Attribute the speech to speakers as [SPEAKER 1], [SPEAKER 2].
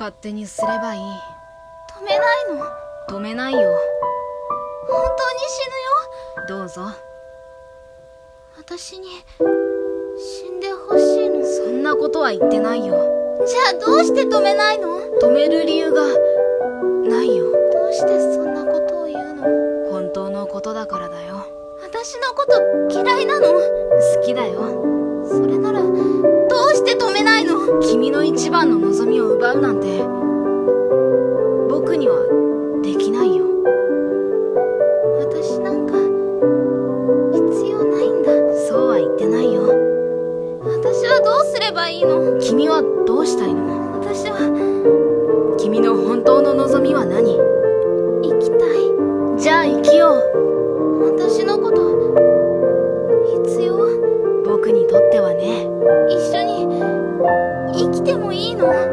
[SPEAKER 1] 勝手にすればいい。
[SPEAKER 2] 止めないの？
[SPEAKER 1] 止めないよ。
[SPEAKER 2] 本当に死ぬよ。
[SPEAKER 1] どうぞ。
[SPEAKER 2] 私に死んでほしいの？
[SPEAKER 1] そんなことは言ってないよ。
[SPEAKER 2] じゃあどうして止めないの？
[SPEAKER 1] 止める理由がないよ。
[SPEAKER 2] どうしてそんなことを言うの？
[SPEAKER 1] 本当のことだからだよ。
[SPEAKER 2] 私のこと嫌いなの？
[SPEAKER 1] 好きだよ。
[SPEAKER 2] それならどうして止めないの？
[SPEAKER 1] 君の一番の望みを奪うなんて僕にはできないよ。
[SPEAKER 2] 私なんか必要ないんだ。
[SPEAKER 1] そうは言ってないよ。
[SPEAKER 2] 私はどうすればいいの？
[SPEAKER 1] 君はどうしたいの？
[SPEAKER 2] 私は
[SPEAKER 1] 君の本当の望みは何？
[SPEAKER 2] 生きたい。
[SPEAKER 1] じゃあ生きよう。
[SPEAKER 2] 私のこと必要？
[SPEAKER 1] 僕にとってはね。
[SPEAKER 2] 一緒に生きてもいいの？